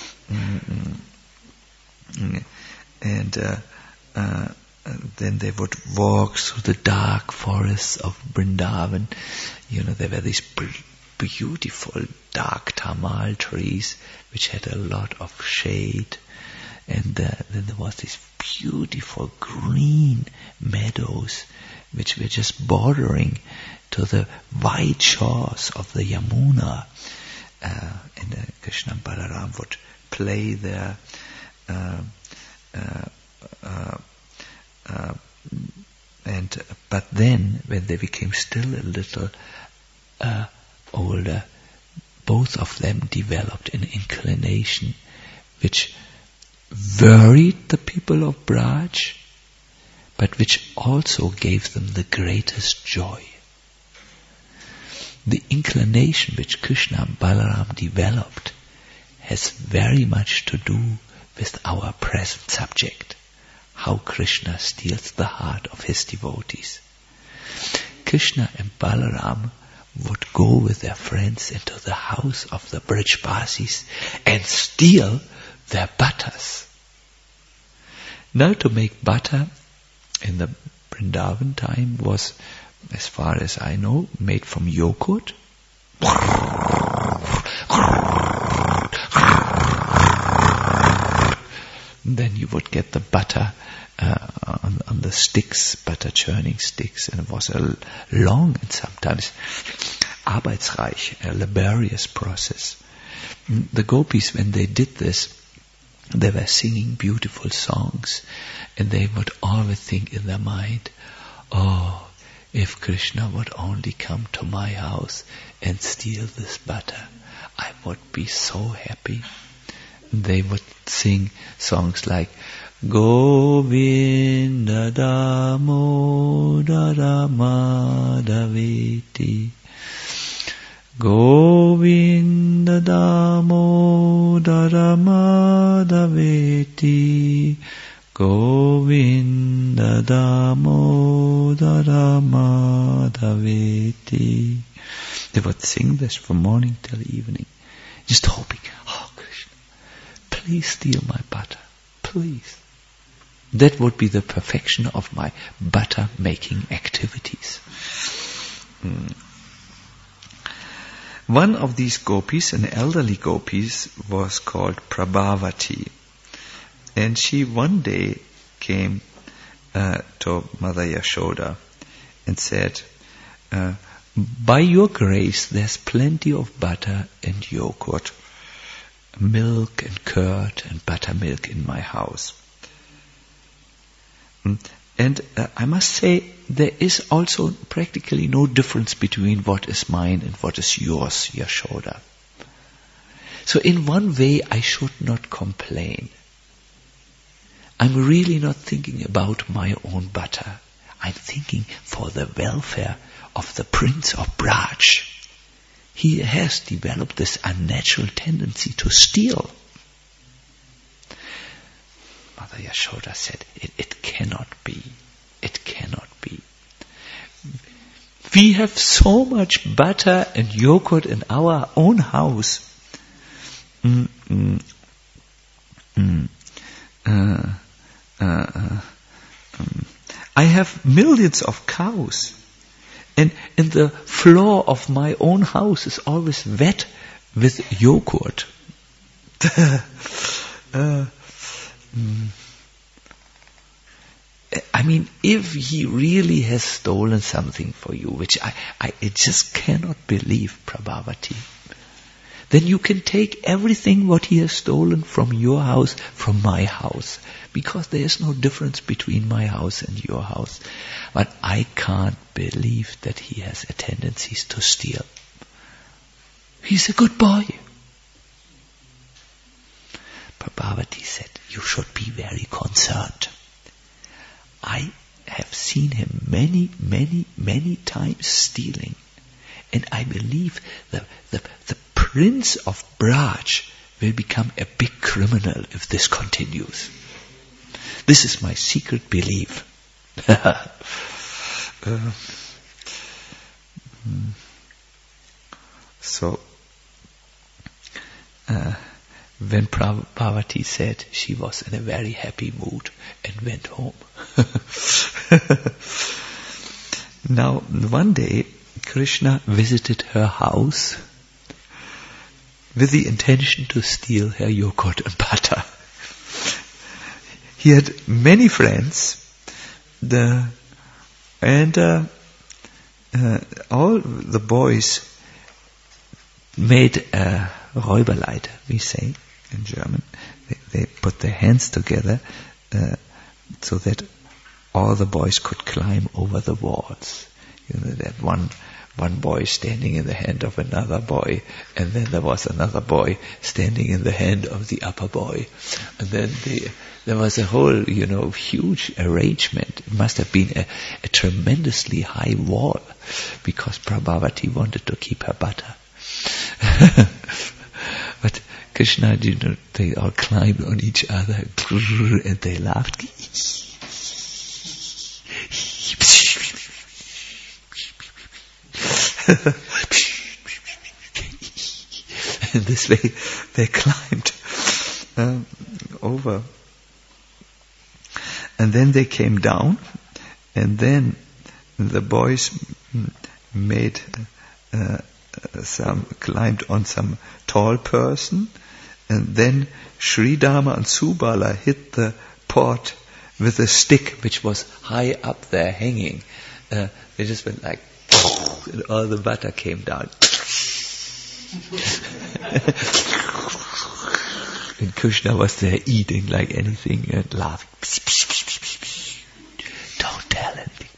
Mm-hmm. And uh, uh, then they would walk through the dark forests of Vrindavan. You know, there were these beautiful dark tamal trees which had a lot of shade. And uh, then there was these beautiful green meadows which were just bordering to the wide shores of the Yamuna. Uh, and uh, Krishna and Balaram would play there. Uh, uh, uh, uh, and but then, when they became still a little uh, older, both of them developed an inclination which worried the people of Braj, but which also gave them the greatest joy. The inclination which Krishna and Balaram developed has very much to do with our present subject, how Krishna steals the heart of his devotees. Krishna and Balaram would go with their friends into the house of the Brijbasis and steal their butters. Now, to make butter in the Vrindavan time was, as far as I know, made from yogurt. Then you would get the butter uh, on, on the sticks, butter churning sticks, and it was a long and sometimes arbeitsreich, a laborious process. The gopis, when they did this, they were singing beautiful songs, and they would always think in their mind, oh, if Krishna would only come to my house and steal this butter, I would be so happy. They would sing songs like Govinda Damodara Madhaveti, Govinda Damodara Madhaveti, Govinda Damodara Madhaveti. They would sing this from morning till evening, just hoping, oh Krishna, please steal my butter, please. That would be the perfection of my butter making activities. Mm. One of these gopis, an elderly gopis, was called Prabhavati. And she one day came uh, to Mother Yashoda and said, uh, by your grace there's plenty of butter and yogurt, milk and curd and buttermilk in my house. And uh, I must say, there is also practically no difference between what is mine and what is yours, Yashoda. So in one way, I should not complain. I'm really not thinking about my own butter. I'm thinking for the welfare of the Prince of Braj. He has developed this unnatural tendency to steal. Mother Yashoda said, it, it cannot be. It cannot be. We have so much butter and yogurt in our own house. Mm, mm, mm, uh, uh, uh, um, I have millions of cows. And, and the floor of my own house is always wet with yogurt. Uh, mm, I mean, if he really has stolen something for you, which I, I, I just cannot believe, Prabhavati, then you can take everything what he has stolen from your house, from my house, because there is no difference between my house and your house. But I can't believe that he has a tendency to steal. He's a good boy. Prabhavati said, you should be very concerned. I have seen him many, many, many times stealing. And I believe the, the, the Prince of Braj will become a big criminal if this continues. This is my secret belief. uh, so, uh, when Prabhavati said, she was in a very happy mood and went home. Now, one day, Krishna visited her house with the intention to steal her yogurt and butter. He had many friends, the, and uh, uh, all the boys made a Räuberleiter, we say in German. They, they put their hands together uh, so that all the boys could climb over the walls. You know, that one one boy standing in the hand of another boy, and then there was another boy standing in the hand of the upper boy, and then the, there was a whole, you know, huge arrangement. It must have been a, a tremendously high wall, because Prabhavati wanted to keep her butter. But Krishna, you know, they all climbed on each other and they laughed. And this way they climbed um, over. And then they came down, and then the boys made uh, some, climbed on some tall person, and then Sri Dharma and Subala hit the pot with a stick which was high up there hanging. Uh, they just went like, and all the butter came down. And Krishna was there eating like anything and laughing. Don't tell anything.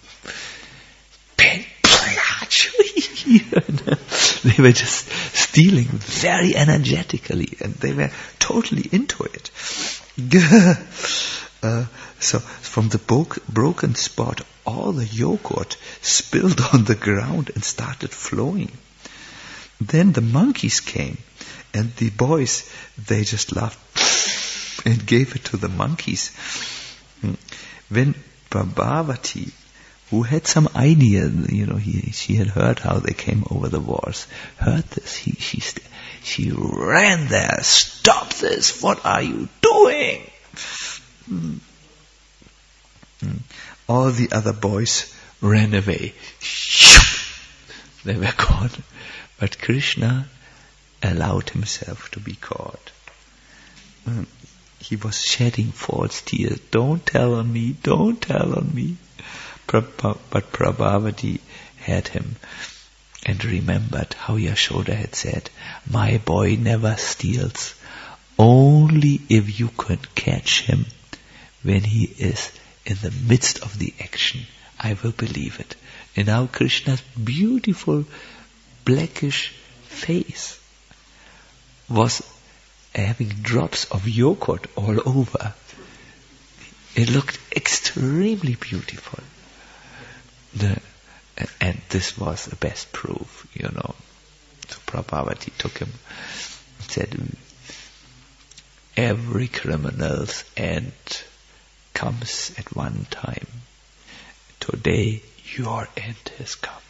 They were just stealing very energetically, and they were totally into it. uh, so from the bo- broken spot, all the yogurt spilled on the ground and started flowing. Then the monkeys came, and the boys, they just laughed and gave it to the monkeys. When Prabhavati, who had some idea, you know, he, she had heard how they came over the walls, heard this, he, she, st- she ran there. Stop this! What are you doing? Mm. Mm. All the other boys ran away. They were gone. But Krishna allowed himself to be caught. Mm. He was shedding false tears. Don't tell on me, don't tell on me. But Prabhavati had him and remembered how Yashoda had said, my boy never steals, only if you can catch him when he is in the midst of the action, I will believe it. And now Krishna's beautiful blackish face was having drops of yogurt all over. It looked extremely beautiful. The, and this was the best proof, you know. So Prabhavati took him and said, every criminal's end comes at one time. Today your end has come.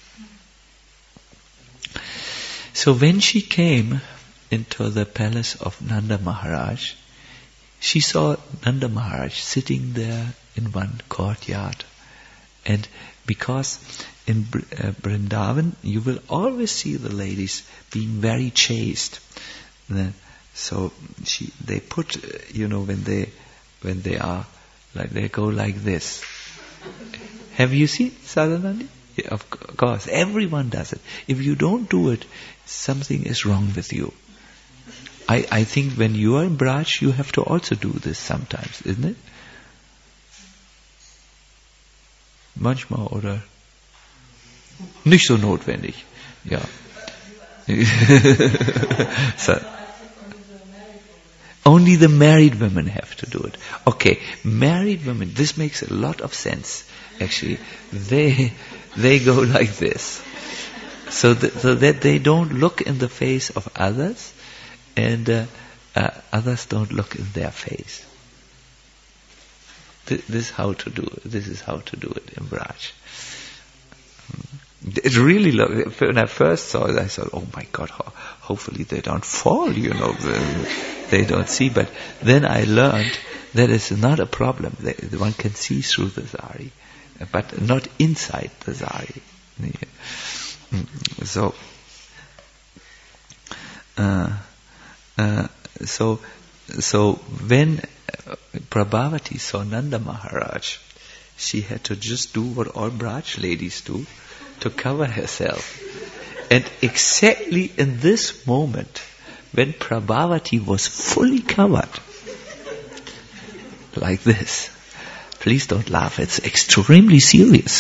So when she came into the palace of Nanda Maharaj, she saw Nanda Maharaj sitting there in one courtyard. And because in uh, Vrindavan, you will always see the ladies being very chaste. The, so she, they put, uh, you know, when they, when they are, like they go like this. Have you seen Sadhanandi? Yeah, of course, everyone does it. If you don't do it, something is wrong with you. I, I think when you are in Braj, you have to also do this sometimes, isn't it? Manchmal oder nicht so notwendig. Ja. So, only the married women have to do it. Okay, married women, this makes a lot of sense. Actually, they they go like this. So, th- so that they don't look in the face of others, and uh, uh, others don't look in their face. Th- this is how to do it. This is how to do it in Braj. It really looked, when I first saw it, I thought, oh my God, ho- hopefully they don't fall, you know, they don't see. But then I learned that it's not a problem. They, one can see through the sari, but not inside the sari. So, uh, uh, so, so when Prabhavati saw Nanda Maharaj, she had to just do what all Braj ladies do, to cover herself. And exactly in this moment, when Prabhavati was fully covered, like this, please don't laugh, it's extremely serious.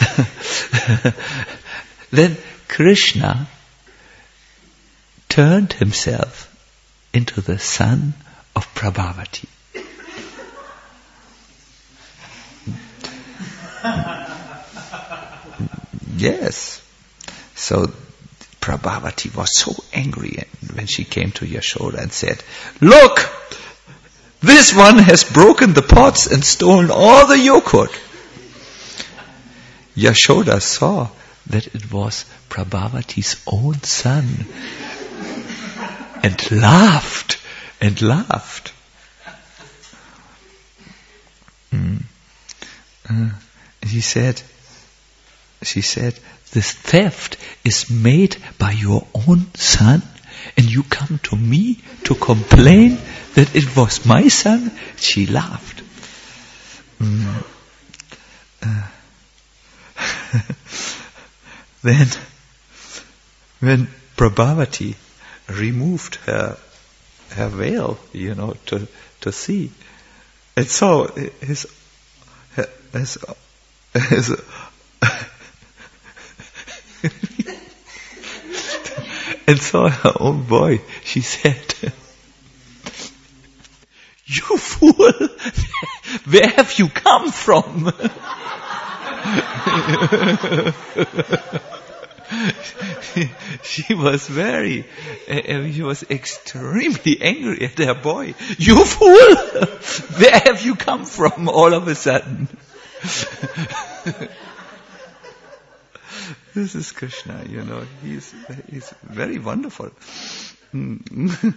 Then Krishna turned himself into the son of Prabhavati. Yes. So Prabhavati was so angry when she came to Yashoda and said, "Look, this one has broken the pots and stolen all the yogurt." Yashoda saw that it was Prabhavati's own son and laughed and laughed. Mm. Uh, he said, She said, "This theft is made by your own son, and you come to me to complain that it was my son?" She laughed. Mm. Uh. Then, when Prabhavati removed her her veil, you know, to to see, and saw his his his and saw her own boy, she said, "You fool! Where have you come from?" She was very, uh, she was extremely angry at her boy. "You fool! Where have you come from all of a sudden?" This is Krishna, you know, he's, he's very wonderful. Mm.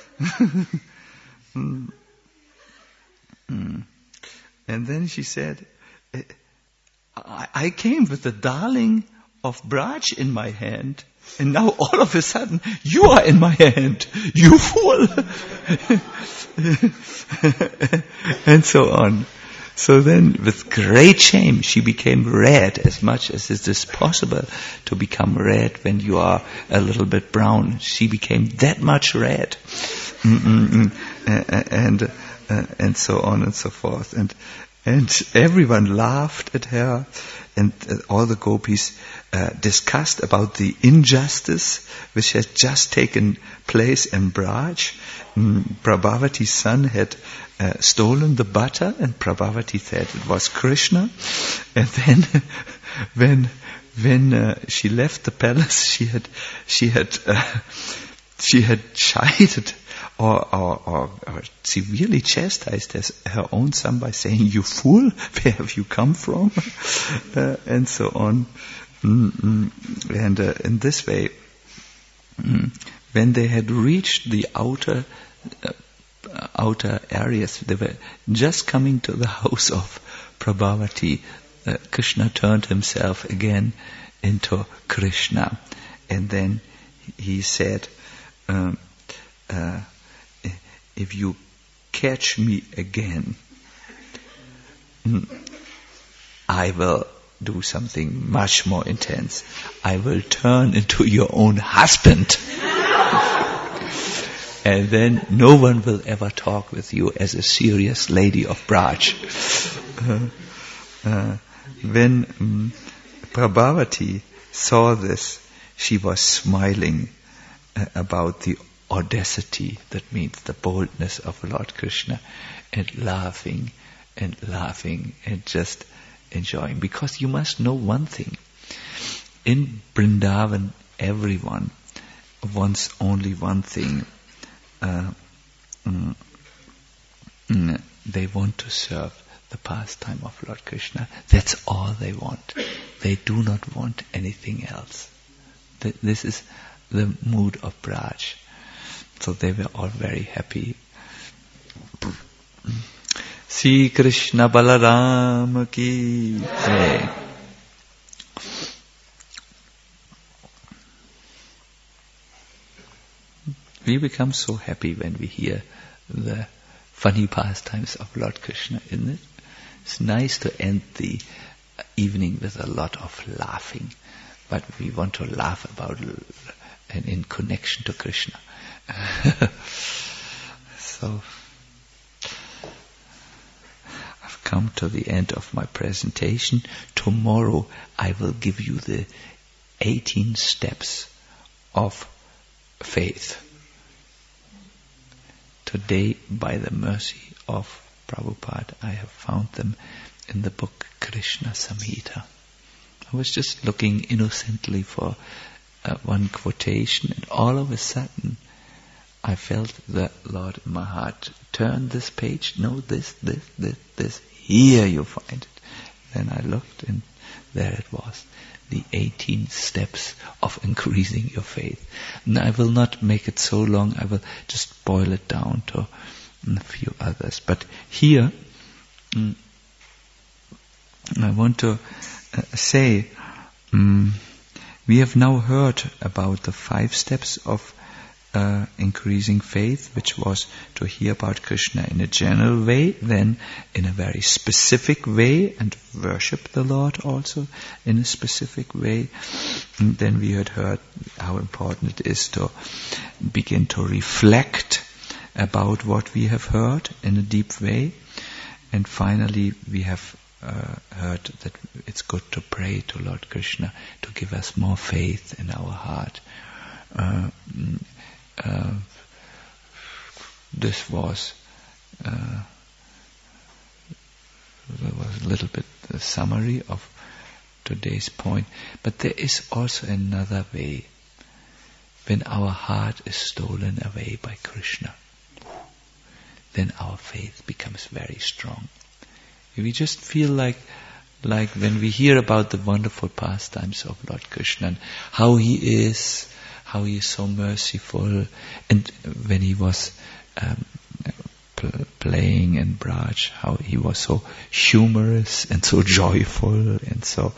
Mm. Mm. And then she said, I, I came with the darling of Braj in my hand, and now all of a sudden you are in my hand, you fool. And so on. So then, with great shame, she became red, as much as it is possible to become red when you are a little bit brown. She became that much red. Mm-mm-mm. And, uh, and so on and so forth. And, and everyone laughed at her, and uh, all the gopis uh, discussed about the injustice which had just taken place in Braj. Mm, Prabhavati's son had Uh, stolen the butter, and Prabhavati said it was Krishna. And then, when when uh, she left the palace, she had she had uh, she had chided or, or, or, or severely chastised his, her own son by saying, "You fool! Where have you come from?" uh, and so on. Mm-mm. And uh, in this way, mm, when they had reached the outer. Uh, outer areas, they were just coming to the house of Prabhavati. Uh, Krishna turned himself again into Krishna, and then he said, um, uh, if you catch me again, I will do something much more intense. I will turn into your own husband. And then no one will ever talk with you as a serious lady of Braj. Uh, uh, when um, Prabhavati saw this, she was smiling uh, about the audacity, that means the boldness of Lord Krishna, and laughing and laughing and just enjoying. Because you must know one thing. In Vrindavan, everyone wants only one thing. Uh, mm, mm, they want to serve the pastime of Lord Krishna. That's all they want. They do not want anything else. Th- this is the mood of Braj. So they were all very happy. Sri Krishna Balaram ki jai. We become so happy when we hear the funny pastimes of Lord Krishna, isn't it? It's nice to end the evening with a lot of laughing, but we want to laugh about and in connection to Krishna. So, I've come to the end of my presentation. Tomorrow I will give you the eighteen steps of faith. Today, by the mercy of Prabhupada, I have found them in the book Krishna Samhita. I was just looking innocently for uh, one quotation, and all of a sudden I felt the Lord in my heart, turn this page, no, this, this, this, this, here you find it. Then I looked, and there it was. The eighteen steps of increasing your faith. And I will not make it so long, I will just boil it down to a few others. But here, mm, I want to uh, say, um, we have now heard about the five steps of Uh, increasing faith, which was to hear about Krishna in a general way, then in a very specific way, and worship the Lord also in a specific way. And then we had heard how important it is to begin to reflect about what we have heard in a deep way. And finally, we have uh, heard that it's good to pray to Lord Krishna to give us more faith in our heart. Uh, Uh, this was uh, there was a little bit the summary of today's point, but there is also another way. When our heart is stolen away by Krishna, then our faith becomes very strong. We just feel like like when we hear about the wonderful pastimes of Lord Krishna, and how he is, how he is so merciful, and when he was um, pl- playing in Braj, how he was so humorous and so joyful, and so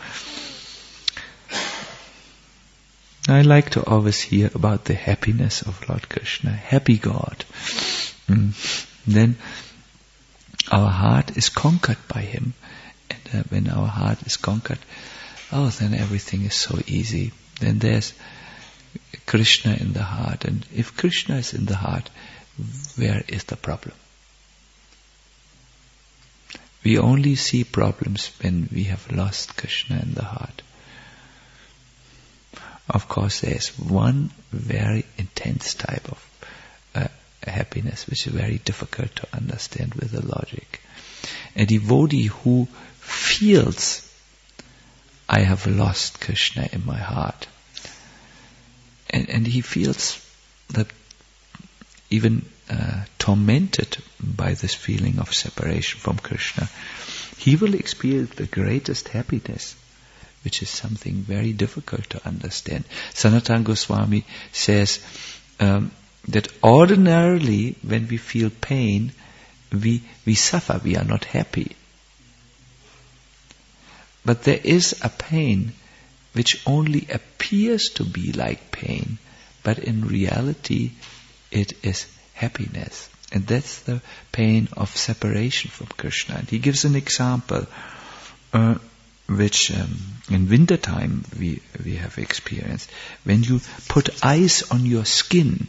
I like to always hear about the happiness of Lord Krishna, happy God. Mm. Then our heart is conquered by him, and uh, when our heart is conquered, oh, then everything is so easy. Then there's Krishna in the heart, and if Krishna is in the heart, where is the problem? We only see problems when we have lost Krishna in the heart. Of course, there is one very intense type of uh, happiness which is very difficult to understand with the logic. A devotee who feels, I have lost Krishna in my heart, And, and he feels that even uh, tormented by this feeling of separation from Krishna, he will experience the greatest happiness, which is something very difficult to understand. Sanatana Goswami says um, that ordinarily when we feel pain, we, we suffer, we are not happy. But there is a pain which only appears to be like pain, but in reality it is happiness. And that's the pain of separation from Krishna. And he gives an example, uh, which um, in wintertime we, we have experienced. When you put ice on your skin,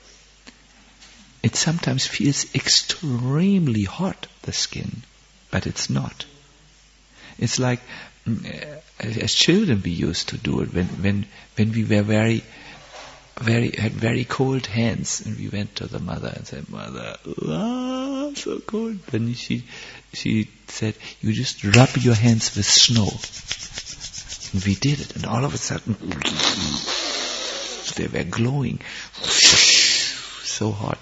it sometimes feels extremely hot, the skin, but it's not. It's like, as children we used to do it when, when, when we were very, very, had very cold hands, and we went to the mother and said, "Mother, ah, so cold." Then she, she said, "You just rub your hands with snow." And we did it, and all of a sudden, they were glowing, so hot.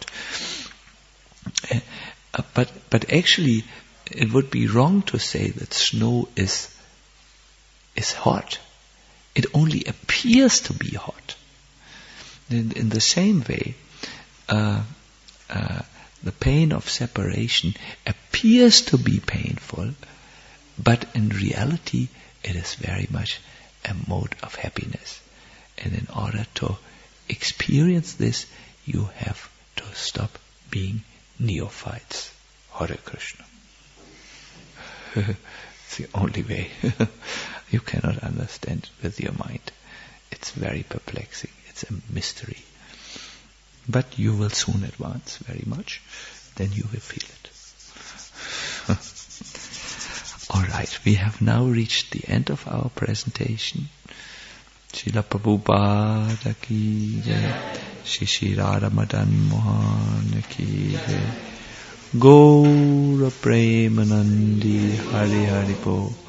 Uh, but, but actually, it would be wrong to say that snow is, is hot. It only appears to be hot. In, in the same way, uh, uh, the pain of separation appears to be painful, but in reality it is very much a mode of happiness. And in order to experience this, you have to stop being neophytes. Hare Krishna. It's the only way. You cannot understand it with your mind. It's very perplexing. It's a mystery. But you will soon advance very much. Then you will feel it. Alright, we have now reached the end of our presentation. Srila Prabhupada ki jai. Shri Shri Radha Madan Mohan ki jai. Gaura Premanandi Hari Hari Bo.